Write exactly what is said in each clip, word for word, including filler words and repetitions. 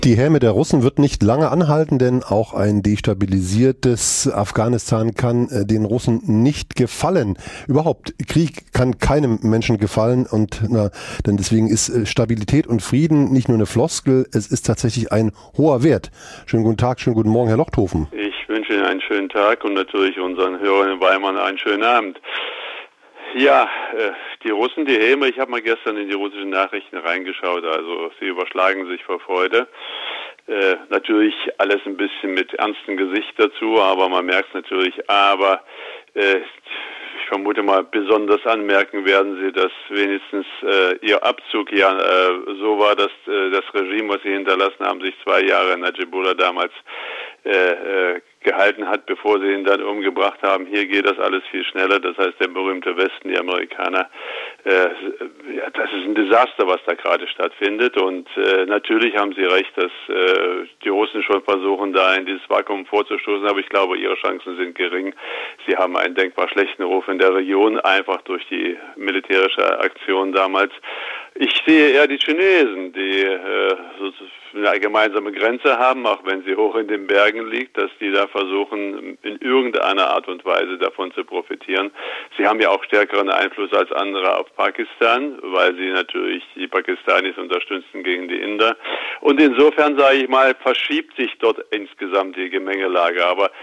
Die Häme der Russen wird nicht lange anhalten, denn auch ein destabilisiertes Afghanistan kann äh, den Russen nicht gefallen. Überhaupt, Krieg kann keinem Menschen gefallen und na, denn deswegen ist äh, Stabilität und Frieden nicht nur eine Floskel, es ist tatsächlich ein hoher Wert. Schönen guten Tag, schönen guten Morgen, Herr Lochthofen. Ich wünsche Ihnen einen schönen Tag und natürlich unseren Hörern in Weimar einen schönen Abend. Ja, äh, die Russen, die Häme, ich habe mal gestern in die russischen Nachrichten reingeschaut, also sie überschlagen sich vor Freude. Äh, natürlich alles ein bisschen mit ernstem Gesicht dazu, aber man merkt es natürlich, aber äh, ich vermute mal, besonders anmerken werden sie, dass wenigstens äh, ihr Abzug ja äh, so war, dass äh, das Regime, was sie hinterlassen haben, sich zwei Jahre Najibullah damals äh, äh, gehalten hat, bevor sie ihn dann umgebracht haben. Hier geht das alles viel schneller. Das heißt, der berühmte Westen, die Amerikaner, äh, ja, das ist ein Desaster, was da gerade stattfindet. Und äh, natürlich haben Sie recht, dass äh, die Russen schon versuchen, da in dieses Vakuum vorzustoßen. Aber ich glaube, ihre Chancen sind gering. Sie haben einen denkbar schlechten Ruf in der Region, einfach durch die militärische Aktion damals. Ich sehe eher die Chinesen, die äh, eine gemeinsame Grenze haben, auch wenn sie hoch in den Bergen liegt, dass die da versuchen, in irgendeiner Art und Weise davon zu profitieren. Sie haben ja auch stärkeren Einfluss als andere auf Pakistan, weil sie natürlich die Pakistanis unterstützen gegen die Inder. Und insofern, sage ich mal, verschiebt sich dort insgesamt die Gemengelage. Aber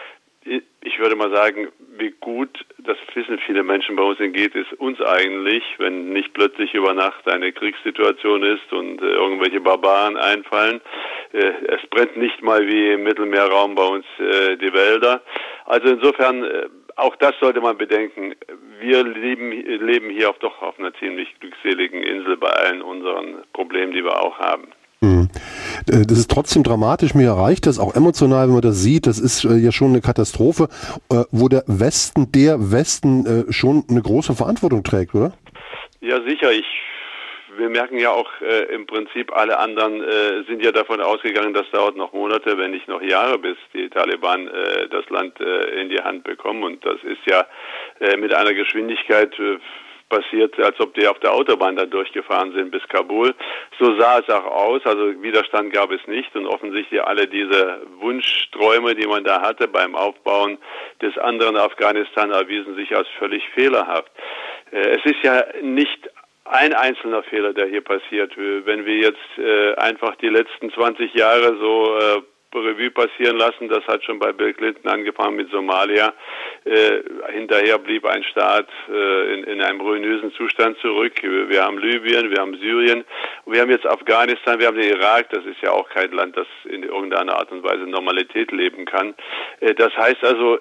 ich würde mal sagen, wie gut, das wissen viele Menschen bei uns, geht es uns eigentlich, wenn nicht plötzlich über Nacht eine Kriegssituation ist und äh, irgendwelche Barbaren einfallen. Äh, es brennt nicht mal wie im Mittelmeerraum bei uns äh, die Wälder. Also insofern, äh, auch das sollte man bedenken. Wir leben, leben hier auf, doch auf einer ziemlich glückseligen Insel bei allen unseren Problemen, die wir auch haben. Hm. Das ist trotzdem dramatisch, mir erreicht das auch emotional, wenn man das sieht, das ist ja schon eine Katastrophe, wo der Westen, der Westen schon eine große Verantwortung trägt, oder? Ja, sicher. Ich, wir merken ja auch äh, im Prinzip, alle anderen äh, sind ja davon ausgegangen, das dauert noch Monate, wenn nicht noch Jahre, bis die Taliban äh, das Land äh, in die Hand bekommen. Und das ist ja äh, mit einer Geschwindigkeit äh, passiert, als ob die auf der Autobahn da durchgefahren sind bis Kabul. So sah es auch aus, also Widerstand gab es nicht und offensichtlich alle diese Wunschträume, die man da hatte beim Aufbauen des anderen Afghanistan, erwiesen sich als völlig fehlerhaft. Es ist ja nicht ein einzelner Fehler, der hier passiert. Wenn wir jetzt einfach die letzten zwanzig Jahre so Revue passieren lassen. Das hat schon bei Bill Clinton angefangen mit Somalia. Äh, hinterher blieb ein Staat äh, in, in einem ruinösen Zustand zurück. Wir haben Libyen, wir haben Syrien, und wir haben jetzt Afghanistan, wir haben den Irak. Das ist ja auch kein Land, das in irgendeiner Art und Weise Normalität leben kann. Äh, das heißt also,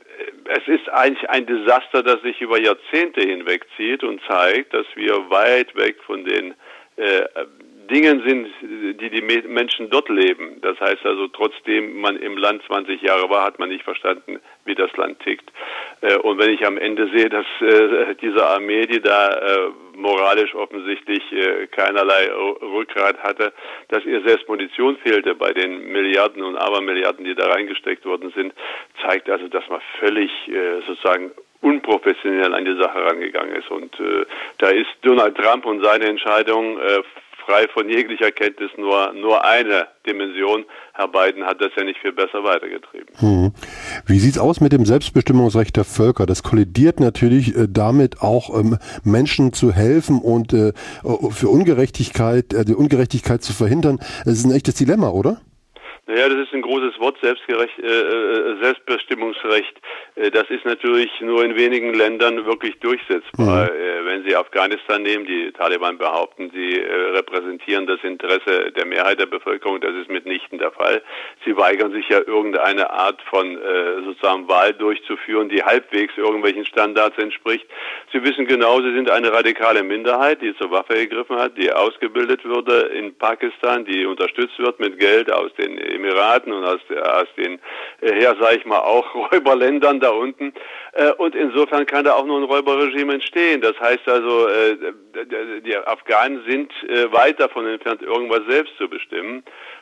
es ist eigentlich ein Desaster, das sich über Jahrzehnte hinwegzieht und zeigt, dass wir weit weg von den äh, Dingen sind, die die Menschen dort leben. Das heißt also, trotzdem man im Land zwanzig Jahre war, hat man nicht verstanden, wie das Land tickt. Und wenn ich am Ende sehe, dass diese Armee, die da moralisch offensichtlich keinerlei Rückgrat hatte, dass ihr selbst Munition fehlte bei den Milliarden und Abermilliarden, die da reingesteckt worden sind, zeigt also, dass man völlig sozusagen unprofessionell an die Sache rangegangen ist. Und äh, da ist Donald Trump und seine Entscheidung äh, frei von jeglicher Kenntnis nur nur eine Dimension. Herr Biden hat das ja nicht viel besser weitergetrieben. Hm. Wie sieht's aus mit dem Selbstbestimmungsrecht der Völker? Das kollidiert natürlich äh, damit auch ähm, Menschen zu helfen und äh, für Ungerechtigkeit, äh, die Ungerechtigkeit zu verhindern. Das ist ein echtes Dilemma, oder? Naja, das ist ein großes Wort, Selbstgerecht, äh, Selbstbestimmungsrecht. Äh, das ist natürlich nur in wenigen Ländern wirklich durchsetzbar. Mhm. Äh, wenn Sie Afghanistan nehmen, die Taliban behaupten, sie äh, repräsentieren das Interesse der Mehrheit der Bevölkerung. Das ist mitnichten der Fall. Sie weigern sich ja, irgendeine Art von äh, sozusagen Wahl durchzuführen, die halbwegs irgendwelchen Standards entspricht. Sie wissen genau, sie sind eine radikale Minderheit, die zur Waffe gegriffen hat, die ausgebildet wurde in Pakistan, die unterstützt wird mit Geld aus den Emiraten und aus, aus den, äh, ja, sag ich mal, auch Räuberländern da unten. Äh, und insofern kann da auch nur ein Räuberregime entstehen. Das heißt also, äh, die Afghanen sind äh, weit davon entfernt, irgendwas selbst zu bestimmen.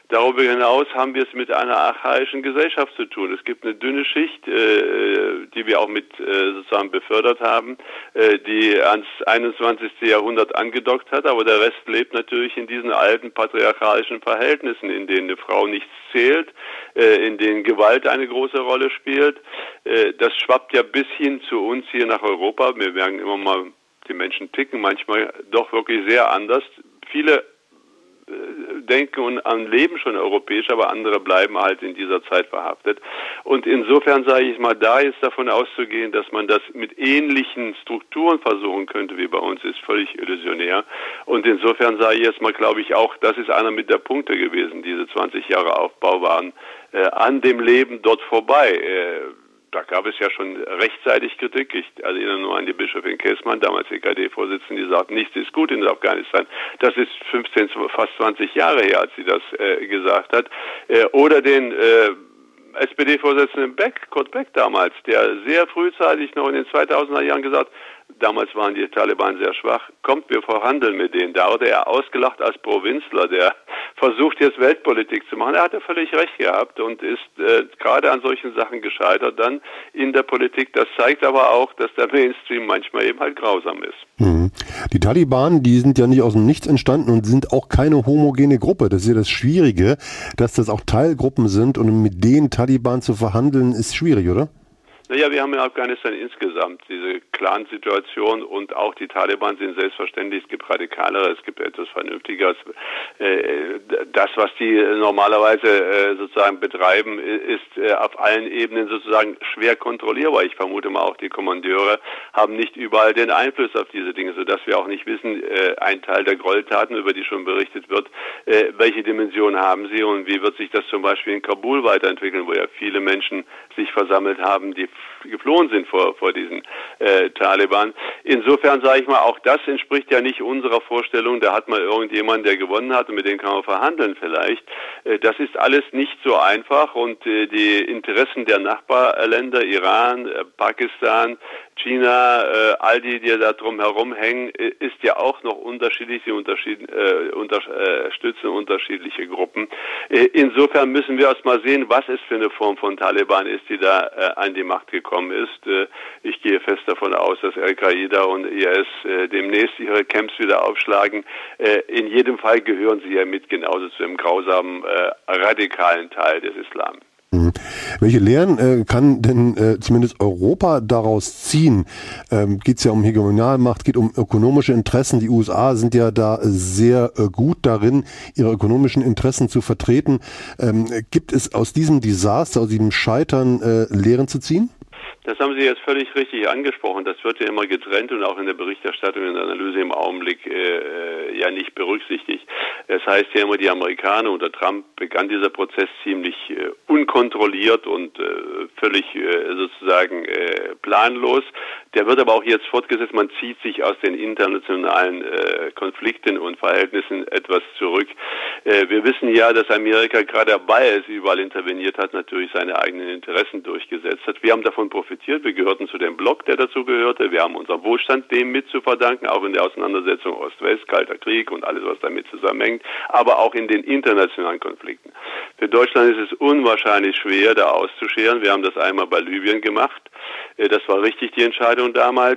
Darüber hinaus haben wir es mit einer archaischen Gesellschaft zu tun. Es gibt eine dünne Schicht, äh, die wir auch mit äh, sozusagen befördert haben, äh, die ans einundzwanzigste Jahrhundert angedockt hat, aber der Rest lebt natürlich in diesen alten patriarchalischen Verhältnissen, in denen eine Frau nichts zählt, äh, in denen Gewalt eine große Rolle spielt. Äh, das schwappt ja bis hin zu uns hier nach Europa. Wir merken immer mal, die Menschen ticken manchmal doch wirklich sehr anders. Viele denken und an Leben schon europäisch, aber andere bleiben halt in dieser Zeit verhaftet. Und insofern sage ich mal, da ist davon auszugehen, dass man das mit ähnlichen Strukturen versuchen könnte wie bei uns, ist völlig illusionär. Und insofern sage ich jetzt mal, glaube ich auch, das ist einer mit der Punkte gewesen. Diese zwanzig Jahre Aufbau waren äh, an dem Leben dort vorbei. Äh, Da gab es ja schon rechtzeitig Kritik. Ich erinnere nur an die Bischöfin Kessmann, damals E K D-Vorsitzende, die sagt, nichts ist gut in Afghanistan. Das ist fünfzehn, fast zwanzig Jahre her, als sie das äh, gesagt hat. Äh, oder den äh, S P D-Vorsitzenden Beck, Kurt Beck damals, der sehr frühzeitig noch in den zweitausender Jahren gesagt, damals waren die Taliban sehr schwach, kommt, wir verhandeln mit denen. Da wurde er ausgelacht als Provinzler, der versucht jetzt Weltpolitik zu machen. Er hatte völlig recht gehabt und ist äh, gerade an solchen Sachen gescheitert dann in der Politik. Das zeigt aber auch, dass der Mainstream manchmal eben halt grausam ist. Mhm. Die Taliban, die sind ja nicht aus dem Nichts entstanden und sind auch keine homogene Gruppe. Das ist ja das Schwierige, dass das auch Teilgruppen sind und mit den Taliban zu verhandeln ist schwierig, oder? Naja, wir haben in Afghanistan insgesamt diese Clan-Situation und auch die Taliban sind selbstverständlich, es gibt Radikalere, es gibt etwas Vernünftigeres. Das, was die normalerweise sozusagen betreiben, ist auf allen Ebenen sozusagen schwer kontrollierbar. Ich vermute mal auch die Kommandeure haben nicht überall den Einfluss auf diese Dinge, sodass wir auch nicht wissen, ein Teil der Gräueltaten, über die schon berichtet wird, welche Dimension haben sie und wie wird sich das zum Beispiel in Kabul weiterentwickeln, wo ja viele Menschen sich versammelt haben, die geflohen sind vor, vor diesen äh, Taliban. Insofern sage ich mal, auch das entspricht ja nicht unserer Vorstellung, da hat mal irgendjemand, der gewonnen hat und mit dem kann man verhandeln vielleicht. Äh, das ist alles nicht so einfach und äh, die Interessen der Nachbarländer, Iran, äh, Pakistan, China, äh, all die, die da drum herum hängen, äh, ist ja auch noch unterschiedlich, sie unterschied, äh, unterstützen unterschiedliche Gruppen. Äh, insofern müssen wir erst mal sehen, was es für eine Form von Taliban ist, die da äh, an die Macht gekommen ist. Äh, ich gehe fest davon aus, dass Al-Qaida und I S äh, demnächst ihre Camps wieder aufschlagen. Äh, in jedem Fall gehören sie ja mit genauso zu einem grausamen, äh, radikalen Teil des Islam. Mhm. Welche Lehren äh, kann denn äh, zumindest Europa daraus ziehen? Ähm, geht es ja um Hegemonialmacht, geht um ökonomische Interessen. Die U S A sind ja da sehr äh, gut darin, ihre ökonomischen Interessen zu vertreten. Ähm, gibt es aus diesem Desaster, aus diesem Scheitern äh, Lehren zu ziehen? Das haben Sie jetzt völlig richtig angesprochen. Das wird ja immer getrennt und auch in der Berichterstattung und der Analyse im Augenblick äh, ja nicht berücksichtigt. Es heißt ja immer, die Amerikaner unter Trump begann dieser Prozess ziemlich äh, unkontrolliert und äh, völlig äh, sozusagen äh, planlos. Der wird aber auch jetzt fortgesetzt. Man zieht sich aus den internationalen äh, Konflikten und Verhältnissen etwas zurück. Äh, wir wissen ja, dass Amerika gerade dabei es überall interveniert hat, natürlich seine eigenen Interessen durchgesetzt hat. Wir haben davon profitiert. Wir gehörten zu dem Block, der dazu gehörte. Wir haben unseren Wohlstand dem mit zu verdanken, auch in der Auseinandersetzung Ost-West, Kalter Krieg und alles, was damit zusammenhängt, aber auch in den internationalen Konflikten. Für Deutschland ist es unwahrscheinlich schwer, da auszuscheren. Wir haben das einmal bei Libyen gemacht. Das war richtig, die Entscheidung damals,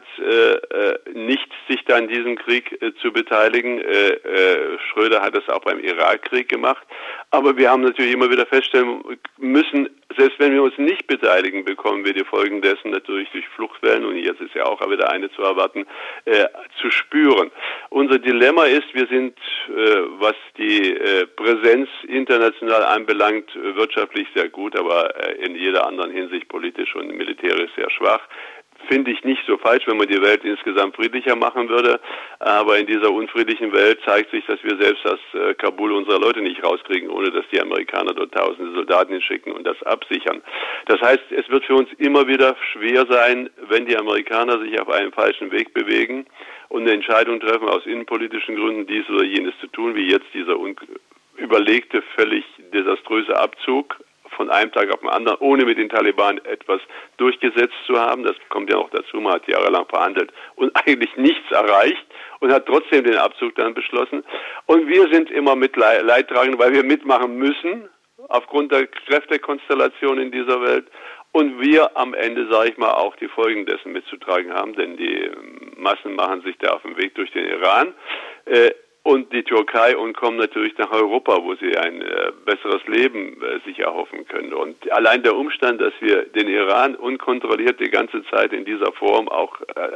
nicht sich da in diesem Krieg zu beteiligen. Schröder hat das auch beim Irakkrieg gemacht. Aber wir haben natürlich immer wieder feststellen müssen, selbst wenn wir uns nicht beteiligen, bekommen wir die Folgen dessen natürlich durch Fluchtwellen, und jetzt ist ja auch wieder eine zu erwarten, äh, zu spüren. Unser Dilemma ist, wir sind, äh, was die äh, Präsenz international anbelangt, wirtschaftlich sehr gut, aber äh, in jeder anderen Hinsicht politisch und militärisch sehr schwach. Finde ich nicht so falsch, wenn man die Welt insgesamt friedlicher machen würde. Aber in dieser unfriedlichen Welt zeigt sich, dass wir selbst aus äh, Kabul unsere Leute nicht rauskriegen, ohne dass die Amerikaner dort tausende Soldaten hinschicken und das absichern. Das heißt, es wird für uns immer wieder schwer sein, wenn die Amerikaner sich auf einen falschen Weg bewegen und eine Entscheidung treffen, aus innenpolitischen Gründen dies oder jenes zu tun, wie jetzt dieser überlegte, völlig desaströse Abzug von einem Tag auf den anderen, ohne mit den Taliban etwas durchgesetzt zu haben. Das kommt ja noch dazu, man hat jahrelang verhandelt und eigentlich nichts erreicht. und hat trotzdem den Abzug dann beschlossen. Und wir sind immer mit Leidtragend, weil wir mitmachen müssen, aufgrund der Kräftekonstellation in dieser Welt. Und wir am Ende, sage ich mal, auch die Folgen dessen mitzutragen haben, denn die Massen machen sich da auf den Weg durch den Iran äh, und die Türkei und kommen natürlich nach Europa, wo sie ein äh, besseres Leben äh, sich erhoffen können. Und allein der Umstand, dass wir den Iran unkontrolliert die ganze Zeit in dieser Form auch äh,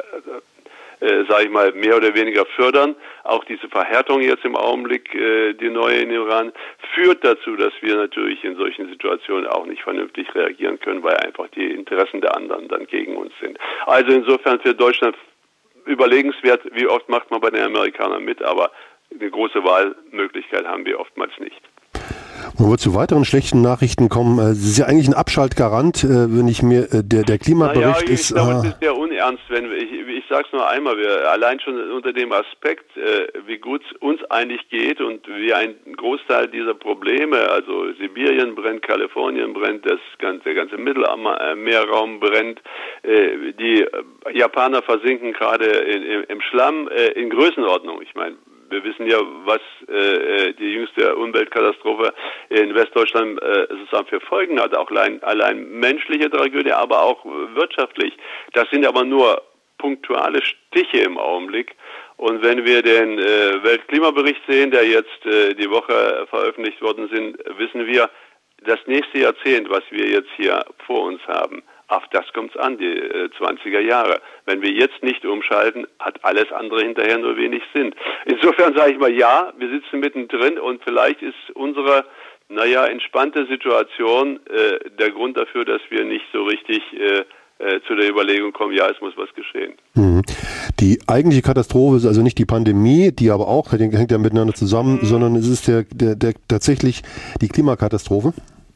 Äh, sage ich mal, mehr oder weniger fördern. Auch diese Verhärtung jetzt im Augenblick, äh, die neue in Iran, führt dazu, dass wir natürlich in solchen Situationen auch nicht vernünftig reagieren können, weil einfach die Interessen der anderen dann gegen uns sind. Also insofern für Deutschland überlegenswert, wie oft macht man bei den Amerikanern mit, aber eine große Wahlmöglichkeit haben wir oftmals nicht. Bevor wir zu weiteren schlechten Nachrichten kommen, es ist ja eigentlich ein Abschaltgarant, wenn ich mir, der, der Klimabericht naja, ich ist... glaube, es ist sehr unernst, wenn wir, ich, ich sage es nur einmal, wir allein schon unter dem Aspekt, äh, wie gut es uns eigentlich geht und wie ein Großteil dieser Probleme, also Sibirien brennt, Kalifornien brennt, das ganze, der ganze Mittelmeerraum brennt, äh, die Japaner versinken gerade in, in, im Schlamm, äh, in Größenordnung, ich meine, wir wissen ja, was äh, die jüngste Umweltkatastrophe in Westdeutschland äh, sozusagen für Folgen hat, auch allein, allein menschliche Tragödie, aber auch wirtschaftlich. Das sind aber nur punktuale Stiche im Augenblick. Und wenn wir den äh, Weltklimabericht sehen, der jetzt äh, die Woche veröffentlicht worden sind, wissen wir, das nächste Jahrzehnt, was wir jetzt hier vor uns haben, auf das kommt es an, die äh, zwanziger Jahre. Wenn wir jetzt nicht umschalten, hat alles andere hinterher nur wenig Sinn. Insofern sage ich mal, ja, wir sitzen mittendrin und vielleicht ist unsere, naja, entspannte Situation äh, der Grund dafür, dass wir nicht so richtig äh, äh, zu der Überlegung kommen, ja, es muss was geschehen. Mhm. Die eigentliche Katastrophe ist also nicht die Pandemie, die aber auch, die hängt ja miteinander zusammen, mhm. sondern es ist der, der, der tatsächlich die Klimakatastrophe.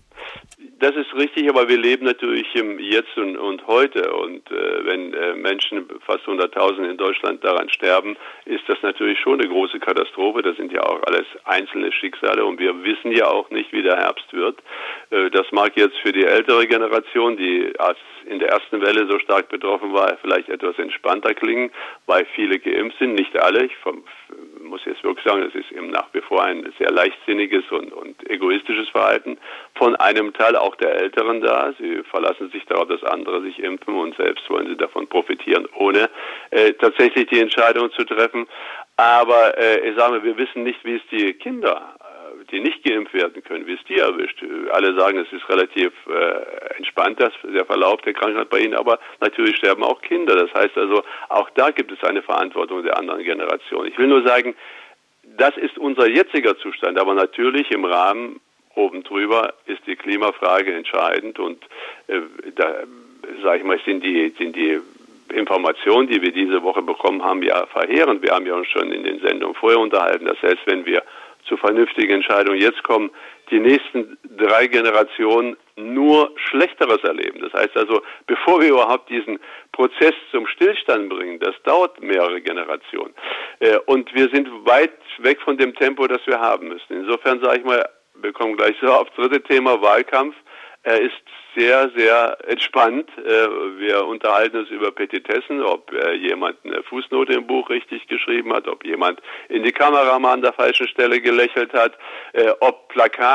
Das ist richtig, aber wir leben natürlich im Jetzt und, und heute und äh, wenn äh, Menschen, fast hunderttausend in Deutschland daran sterben, ist das natürlich schon eine große Katastrophe. Das sind ja auch alles einzelne Schicksale und wir wissen ja auch nicht, wie der Herbst wird. Äh, das mag jetzt für die ältere Generation, die als in der ersten Welle so stark betroffen war, vielleicht etwas entspannter klingen, weil viele geimpft sind, nicht alle. Ich vom, muss jetzt wirklich sagen, es ist eben nach wie vor ein sehr leichtsinniges und, und egoistisches Verhalten von einem Teil auch der Älteren da. Sie verlassen sich darauf, dass andere sich impfen und selbst wollen sie davon profitieren, ohne äh, tatsächlich die Entscheidung zu treffen. Aber äh, ich sage mal, wir wissen nicht, wie es die Kinder, äh, die nicht geimpft werden können, wie es die erwischt. Alle sagen, es ist relativ äh, entspannt, das, der Verlauf der Krankheit bei ihnen, aber natürlich sterben auch Kinder. Das heißt also, auch da gibt es eine Verantwortung der anderen Generation. Ich will nur sagen, das ist unser jetziger Zustand, aber natürlich im Rahmen oben drüber ist die Klimafrage entscheidend und äh, da, sage ich mal, sind die, sind die Informationen, die wir diese Woche bekommen haben, ja verheerend. Wir haben ja uns schon in den Sendungen vorher unterhalten, dass selbst wenn wir zu vernünftigen Entscheidungen jetzt kommen, die nächsten drei Generationen nur Schlechteres erleben. Das heißt also, bevor wir überhaupt diesen Prozess zum Stillstand bringen, das dauert mehrere Generationen. Äh, und wir sind weit weg von dem Tempo, das wir haben müssen. Insofern sage ich mal, wir kommen gleich so aufs dritte Thema, Wahlkampf. Er ist sehr, sehr entspannt. Wir unterhalten uns über Petitessen, ob jemand eine Fußnote im Buch richtig geschrieben hat, ob jemand in die Kamera mal an der falschen Stelle gelächelt hat, ob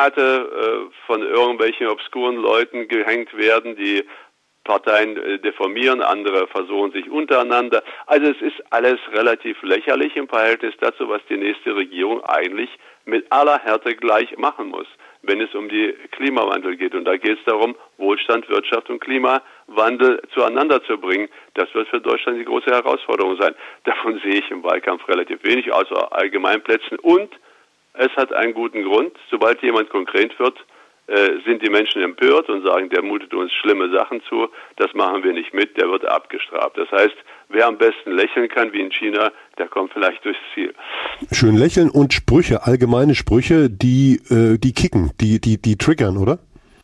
Plakate von irgendwelchen obskuren Leuten gehängt werden, die Parteien deformieren, andere versuchen sich untereinander. Also es ist alles relativ lächerlich im Verhältnis dazu, was die nächste Regierung eigentlich mit aller Härte gleich machen muss, wenn es um die Klimawandel geht. Und da geht es darum, Wohlstand, Wirtschaft und Klimawandel zueinander zu bringen. Das wird für Deutschland die große Herausforderung sein. Davon sehe ich im Wahlkampf relativ wenig, außer Allgemeinplätzen. Und es hat einen guten Grund. Sobald jemand konkret wird, äh, sind die Menschen empört und sagen, der mutet uns schlimme Sachen zu. Das machen wir nicht mit, der wird abgestraft. Das heißt, wer am besten lächeln kann, wie in China, der kommt vielleicht durchs Ziel. Schön lächeln und Sprüche, allgemeine Sprüche, die, äh, die kicken, die, die, die triggern, oder?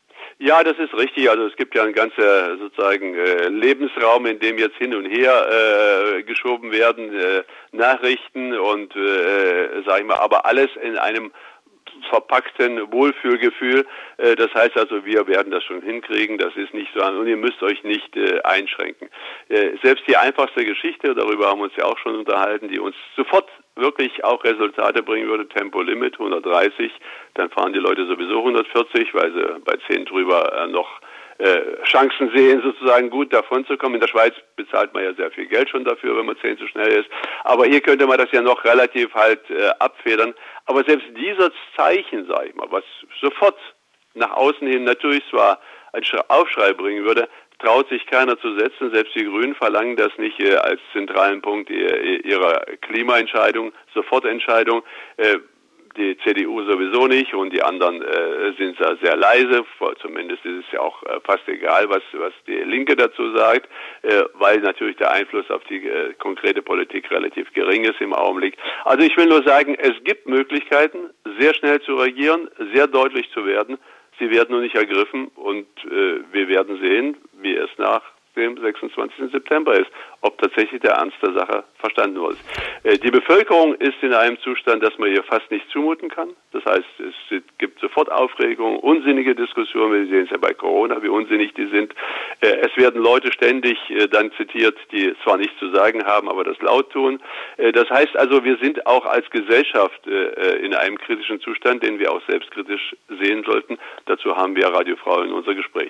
Ja, das ist richtig. Also es gibt ja einen ganzen sozusagen äh, Lebensraum, in dem jetzt hin und her äh, geschoben werden, äh, Nachrichten und, äh, sag ich mal, aber alles in einem verpackten Wohlfühlgefühl. Äh, das heißt also, wir werden das schon hinkriegen, das ist nicht so, und ihr müsst euch nicht äh, einschränken. Äh, selbst die einfachste Geschichte, darüber haben wir uns ja auch schon unterhalten, die uns sofort wirklich auch Resultate bringen würde, Tempolimit hundertdreißig, dann fahren die Leute sowieso hundertvierzig, weil sie bei zehn drüber äh, noch äh, Chancen sehen, sozusagen gut davon zu kommen. In der Schweiz bezahlt man ja sehr viel Geld schon dafür, wenn man zehn zu schnell ist. Aber hier könnte man das ja noch relativ halt äh, abfedern. Aber selbst dieser Zeichen, sage ich mal, was sofort nach außen hin natürlich zwar einen Aufschrei bringen würde, traut sich keiner zu setzen. Selbst die Grünen verlangen das nicht äh, als zentralen Punkt ihrer Klimaentscheidung, Sofortentscheidung. Äh, die C D U sowieso nicht und die anderen äh, sind da sehr leise. Zumindest ist es ja auch äh, fast egal, was was die Linke dazu sagt, äh, weil natürlich der Einfluss auf die äh, konkrete Politik relativ gering ist im Augenblick. Also ich will nur sagen, es gibt Möglichkeiten, sehr schnell zu reagieren, sehr deutlich zu werden. Sie werden nur nicht ergriffen und äh, wir werden sehen, wie es nach dem sechsundzwanzigsten September ist, ob tatsächlich der Ernst der Sache verstanden wird. Äh, die Bevölkerung ist in einem Zustand, dass man ihr fast nicht zumuten kann. Das heißt, es gibt sofort Aufregung, unsinnige Diskussionen. Wir sehen es ja bei Corona, wie unsinnig die sind. Äh, es werden Leute ständig äh, dann zitiert, die zwar nichts zu sagen haben, aber das laut tun. Äh, das heißt also, wir sind auch als Gesellschaft äh, in einem kritischen Zustand, den wir auch selbstkritisch sehen sollten. Dazu haben wir Radio Frau in unser Gespräch.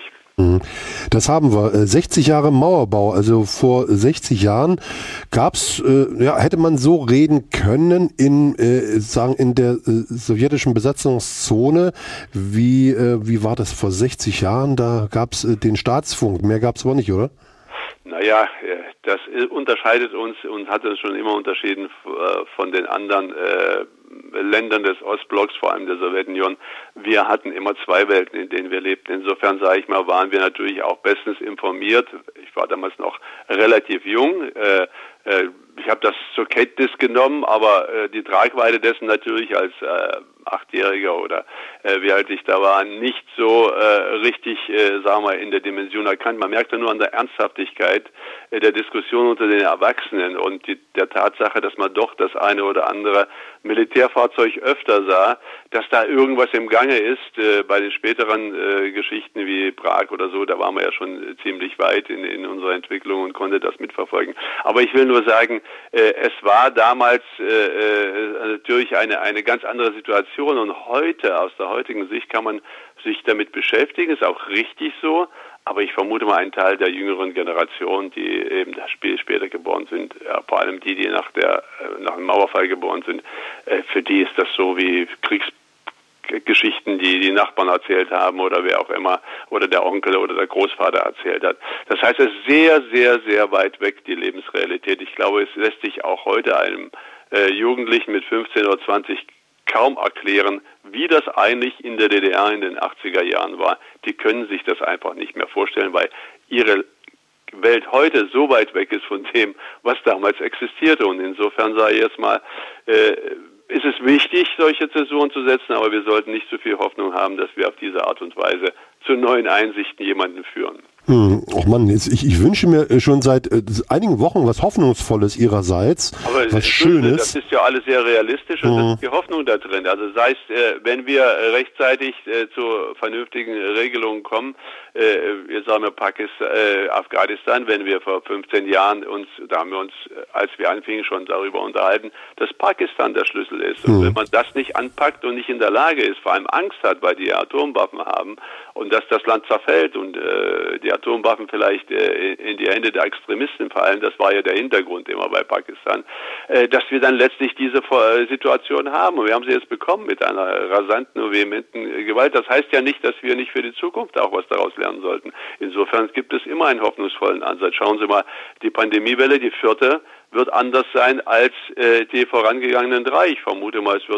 Das haben wir. sechzig Jahre Mauerbau, also vor sechzig Jahren gab's, äh, ja, hätte man so reden können in, äh, sagen, in der äh, sowjetischen Besatzungszone. Wie, äh, wie war das vor sechzig Jahren? Da gab's äh, den Staatsfunk. Mehr gab's aber nicht, oder? Naja, das unterscheidet uns und hat uns schon immer unterschieden von den anderen äh, Ländern des Ostblocks, vor allem der Sowjetunion. Wir hatten immer zwei Welten, in denen wir lebten. Insofern, sage ich mal, waren wir natürlich auch bestens informiert. Ich war damals noch relativ jung. Äh, äh, ich habe das zur Kenntnis genommen, aber äh, die Tragweite dessen natürlich als äh, Achtjähriger oder äh, wie alt ich da war, nicht so äh, richtig, äh, sagen wir, in der Dimension erkannt. Man merkte nur an der Ernsthaftigkeit äh, der Diskussion unter den Erwachsenen und die, der Tatsache, dass man doch das eine oder andere Militärfahrzeug öfter sah, dass da irgendwas im Gange ist. Äh, bei den späteren äh, Geschichten wie Prag oder so, da waren wir ja schon ziemlich weit in, in unserer Entwicklung und konnte das mitverfolgen. Aber ich will nur sagen, äh, es war damals äh, natürlich eine, eine ganz andere Situation. Und heute, aus der heutigen Sicht, kann man sich damit beschäftigen, ist auch richtig so, aber ich vermute mal, ein Teil der jüngeren Generation, die eben das Spiel später geboren sind, ja, vor allem die, die nach der nach dem Mauerfall geboren sind, äh, für die ist das so wie Kriegsgeschichten, die die Nachbarn erzählt haben oder wer auch immer, oder der Onkel oder der Großvater erzählt hat. Das heißt, es ist sehr, sehr, sehr weit weg, die Lebensrealität. Ich glaube, es lässt sich auch heute einem äh, Jugendlichen mit fünfzehn oder zwanzig kaum erklären, wie das eigentlich in der D D R in den achtziger Jahren war. Die können sich das einfach nicht mehr vorstellen, weil ihre Welt heute so weit weg ist von dem, was damals existierte. Und insofern sage ich jetzt mal, äh, ist es wichtig, solche Zäsuren zu setzen, aber wir sollten nicht zu viel Hoffnung haben, dass wir auf diese Art und Weise zu neuen Einsichten jemanden führen. Hm, oh Mann, ich, ich wünsche mir schon seit äh, einigen Wochen was Hoffnungsvolles Ihrerseits, aber was Schönes. Das ist ja alles sehr realistisch und hm. das ist die Hoffnung da drin. Also sei es, äh, wenn wir rechtzeitig äh, zu vernünftigen Regelungen kommen, äh, jetzt sagen wir Pakistan, äh, Afghanistan, wenn wir vor fünfzehn Jahren uns, da haben wir uns, als wir anfingen, schon darüber unterhalten, dass Pakistan der Schlüssel ist. Und hm. wenn man das nicht anpackt und nicht in der Lage ist, vor allem Angst hat, weil die Atomwaffen haben und dass das Land zerfällt und äh, die Atomwaffen vielleicht äh, in die Hände der Extremisten fallen, das war ja der Hintergrund immer bei Pakistan, äh, dass wir dann letztlich diese äh, Situation haben. Und wir haben sie jetzt bekommen mit einer rasanten und vehementen Gewalt. Das heißt ja nicht, dass wir nicht für die Zukunft auch was daraus lernen sollten. Insofern gibt es immer einen hoffnungsvollen Ansatz. Schauen Sie mal, die Pandemiewelle, die vierte, wird anders sein als äh, die vorangegangenen drei. Ich vermute mal, es wird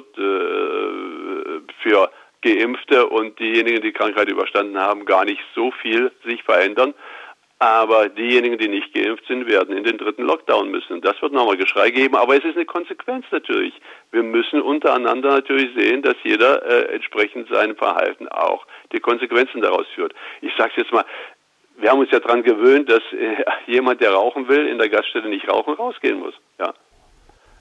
äh, für Geimpfte und diejenigen, die die Krankheit überstanden haben, gar nicht so viel sich verändern. Aber diejenigen, die nicht geimpft sind, werden in den dritten Lockdown müssen. Das wird nochmal Geschrei geben, aber es ist eine Konsequenz natürlich. Wir müssen untereinander natürlich sehen, dass jeder äh, entsprechend seinem Verhalten auch die Konsequenzen daraus führt. Ich sage es jetzt mal, wir haben uns ja daran gewöhnt, dass äh, jemand, der rauchen will, in der Gaststätte nicht rauchen, rausgehen muss. Ja.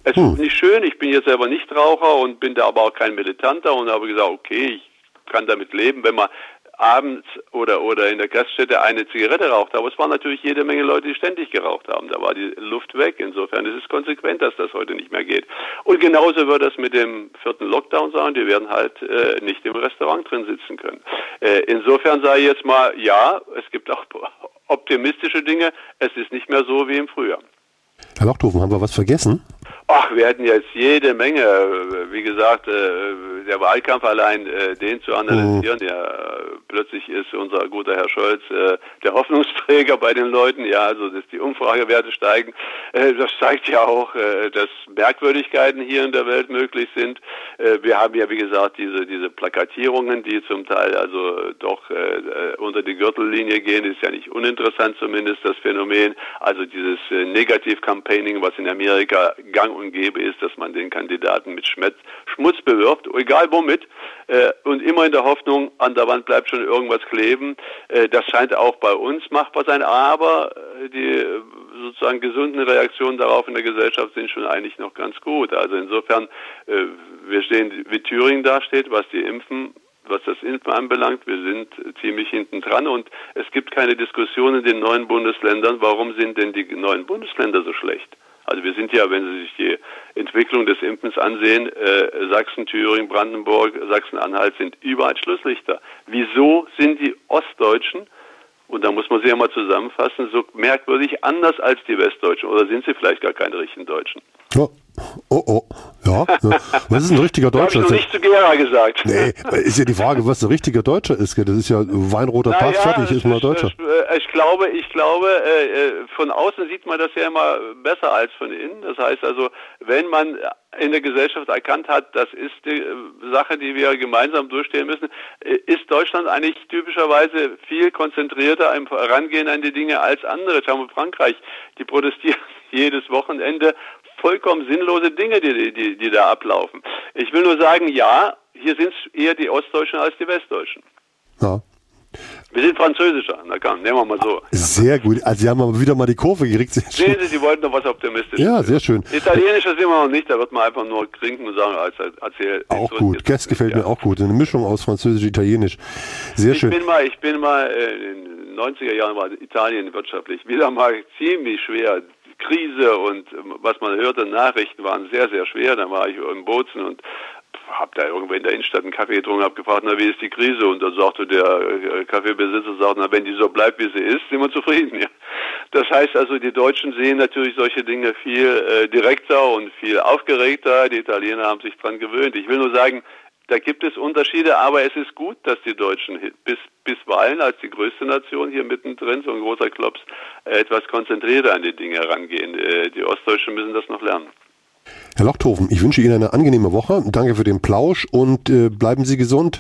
Es hm. ist nicht schön, ich bin jetzt selber nicht Raucher und bin da aber auch kein Militanter und habe gesagt, okay, ich kann damit leben, wenn man abends oder oder in der Gaststätte eine Zigarette raucht. Aber es waren natürlich jede Menge Leute, die ständig geraucht haben. Da war die Luft weg. Insofern ist es konsequent, dass das heute nicht mehr geht. Und genauso wird das mit dem vierten Lockdown sein. Die werden halt äh, nicht im Restaurant drin sitzen können. Äh, insofern sage ich jetzt mal, ja, es gibt auch optimistische Dinge. Es ist nicht mehr so wie im Frühjahr. Herr Lochthofen, haben wir was vergessen? Ach, wir hätten jetzt jede Menge, wie gesagt, der Wahlkampf allein, den zu analysieren, ja, plötzlich ist unser guter Herr Scholz der Hoffnungsträger bei den Leuten, ja, also dass die Umfragewerte steigen, das zeigt ja auch, dass Merkwürdigkeiten hier in der Welt möglich sind. Wir haben ja, wie gesagt, diese diese Plakatierungen, die zum Teil also doch unter die Gürtellinie gehen, ist ja nicht uninteressant zumindest, das Phänomen, also dieses Negativ-Campaigning, was in Amerika gang und gäbe ist, dass man den Kandidaten mit Schmutz bewirbt, egal womit, äh, und immer in der Hoffnung, an der Wand bleibt schon irgendwas kleben. Äh, das scheint auch bei uns machbar sein, aber die sozusagen gesunden Reaktionen darauf in der Gesellschaft sind schon eigentlich noch ganz gut. Also insofern, äh, wir stehen, wie Thüringen dasteht, was die Impfen was das Impfen anbelangt, wir sind ziemlich hinten dran und es gibt keine Diskussion in den neuen Bundesländern, warum sind denn die neuen Bundesländer so schlecht? Also wir sind ja, wenn Sie sich die Entwicklung des Impfens ansehen, äh, Sachsen, Thüringen, Brandenburg, Sachsen-Anhalt sind überall Schlusslichter. Wieso sind die Ostdeutschen, und da muss man sie ja mal zusammenfassen, so merkwürdig anders als die Westdeutschen? Oder sind sie vielleicht gar keine richtigen Deutschen? Oh, oh, oh. Ja, was ist ein richtiger Deutscher? Das habe ich noch nicht zu Gera gesagt. Nee, ist ja die Frage, was ein richtiger Deutscher ist. Das ist ja weinroter Na Pass, ja, fertig, ist mal Deutscher. Ich, ich glaube, ich glaube, von außen sieht man das ja immer besser als von innen. Das heißt also, wenn man in der Gesellschaft erkannt hat, das ist die Sache, die wir gemeinsam durchstehen müssen, ist Deutschland eigentlich typischerweise viel konzentrierter im Herangehen an die Dinge als andere. Schauen wir Frankreich, die protestieren jedes Wochenende. Vollkommen sinnlose Dinge, die, die, die da ablaufen. Ich will nur sagen, ja, hier sind es eher die Ostdeutschen als die Westdeutschen. Ja. Wir sind französischer, na komm, nehmen wir mal so. Sehr gut, also Sie haben aber wieder mal die Kurve gekriegt. Sehen Sie, Sie wollten noch was Optimistisches. Ja, sehr schön. Italienischer sind wir noch nicht, da wird man einfach nur trinken und sagen, als erzähl. Auch gut, das gefällt ja. mir auch gut, eine Mischung aus Französisch und Italienisch. Sehr ich schön. Bin mal, ich bin mal, in den neunziger Jahren war Italien wirtschaftlich wieder mal ziemlich schwer. Krise und was man hörte, Nachrichten waren sehr, sehr schwer. Dann war ich in Bozen und habe da irgendwo in der Innenstadt einen Kaffee getrunken, habe gefragt, na, wie ist die Krise? Und dann sagte der Kaffeebesitzer, sagt, na, wenn die so bleibt, wie sie ist, sind wir zufrieden. Ja. Das heißt also, die Deutschen sehen natürlich solche Dinge viel äh, direkter und viel aufgeregter. Die Italiener haben sich dran gewöhnt. Ich will nur sagen, da gibt es Unterschiede, aber es ist gut, dass die Deutschen bis bisweilen als die größte Nation hier mittendrin, so ein großer Klops, etwas konzentrierter an die Dinge herangehen. Die Ostdeutschen müssen das noch lernen. Herr Lochthofen, ich wünsche Ihnen eine angenehme Woche. Danke für den Plausch und äh, bleiben Sie gesund.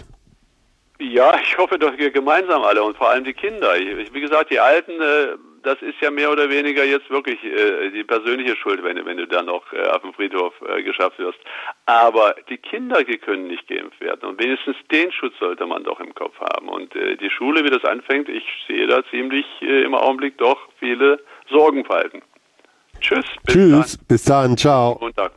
Ja, ich hoffe doch wir gemeinsam alle und vor allem die Kinder. Ich, wie gesagt, die Alten, äh, das ist ja mehr oder weniger jetzt wirklich äh, die persönliche Schuld, wenn, wenn du dann noch äh, auf dem Friedhof äh, geschafft wirst. Aber die Kinder, die können nicht geimpft werden. Und wenigstens den Schutz sollte man doch im Kopf haben. Und äh, die Schule, wie das anfängt, ich sehe da ziemlich äh, im Augenblick doch viele Sorgenfalten. Tschüss. Bis Tschüss. Dann. Bis dann. Ciao. Montag.